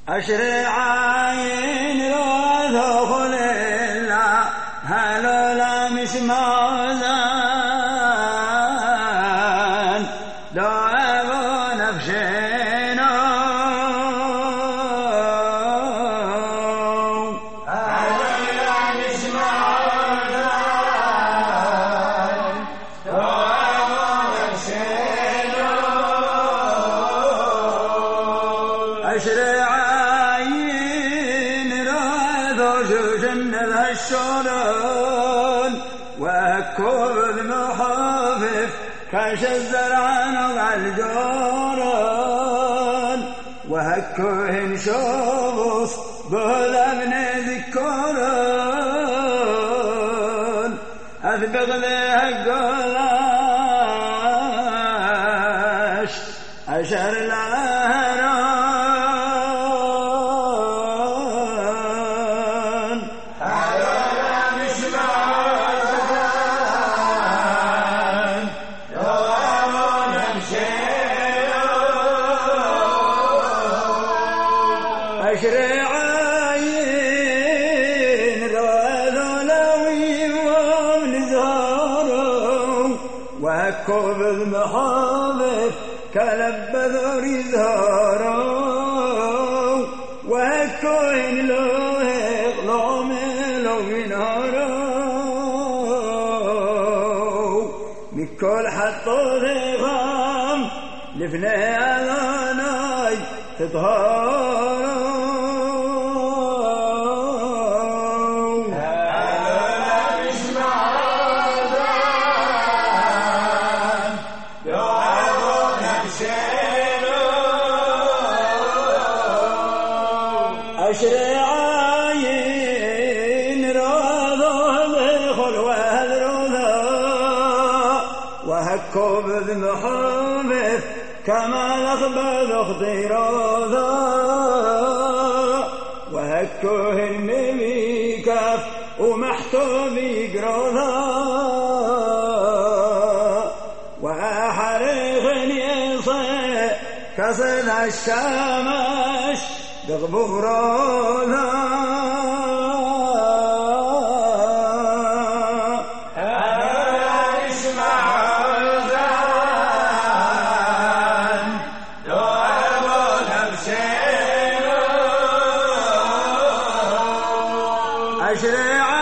أشرع عين روث خليلا هلولا مش موزان لو أبو نفشينو هلولا مش موزان لو أبو نفشينو أشرع الشرون وأكوب المحافف كاش الزرع نضع الجورون وهكوهن شوبص بهلا من ذكرون أثبغ ذيها القلاش أشر لها أشرع عين رذلوي ومنزارو وأكوب المحافظ كلبذ رزارو وأكوين له إقلام لو ينهارو مكل حطو ذغام لفني أذاناي تطهارو أشرع عين راضه بالخلوة الرضا وهكوب بمحامث كما لخبث اختراضا وهكوهن بكف ومحتوم يقرضا وأحرق يصي كصد الشمس بغبورونا هذا اسمع زان لو أبو نفسينو أشرع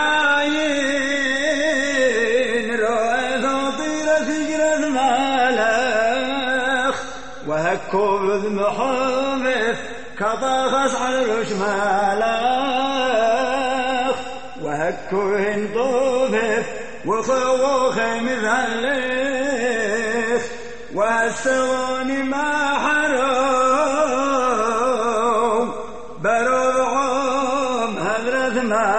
عين رؤيث طيرة سجرة مالخ وهكوب محافظ كطاغس على الرش مالخ وهكوهن طوفف وخوخ مذلخ وهالسغوني ما حروم بروعهم هذرة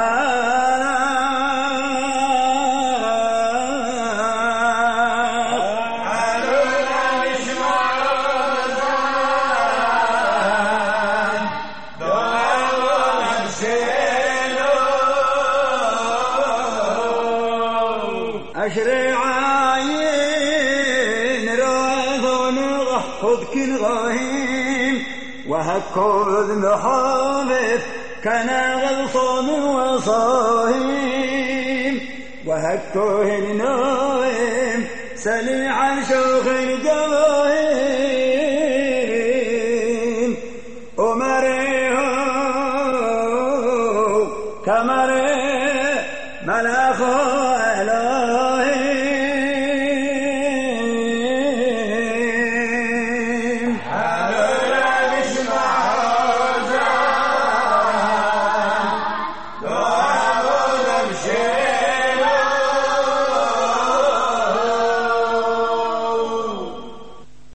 أشرع عين روثون خذك الغهيم وهكوذ محافظ كان غلصان وصاهيم وهكوهن نويم سليعا شوخ الجواهيم ومريه كمريه ملاخه على